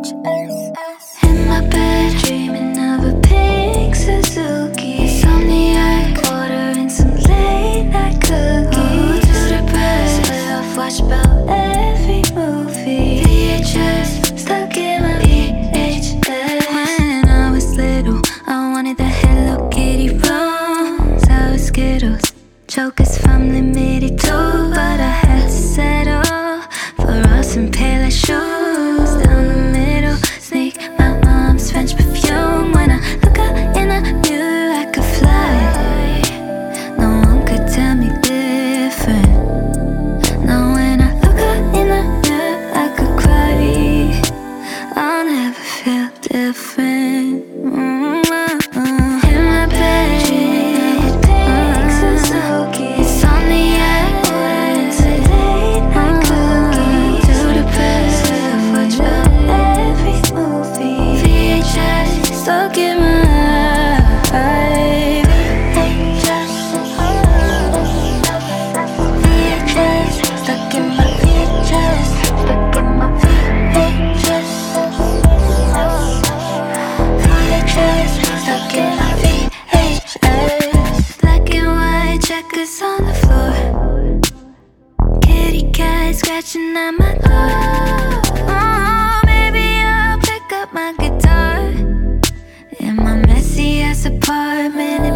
In my bed, dreaming of a pink Suzuki. Insomniac, ordering some late night cookies. To the press, split off, watch about every movie. VHS, stuck in my VHS. When I was little, I wanted the Hello Kitty rose. Sour Skittles, chokers from limited too. But I had to settle for us and paler shoes. Down the middle, sneak my mom's French perfume. When I look out in the mirror, I could fly. No one could tell me different. No, when I look out in the mirror, I could cry. I'll never feel different. In my bed, pink Suzuki. Insomniac, ordering some late night cookies. To the press, watch about every movie. VHS, stuck in my VHS, stuck in my VHS, stuck in my VHS. VHS, stuck in my VHS. Black and white checkers on the floor. Kitty cat scratching at my door. Oh, maybe I'll pick up my guitar in my messy ass apartment.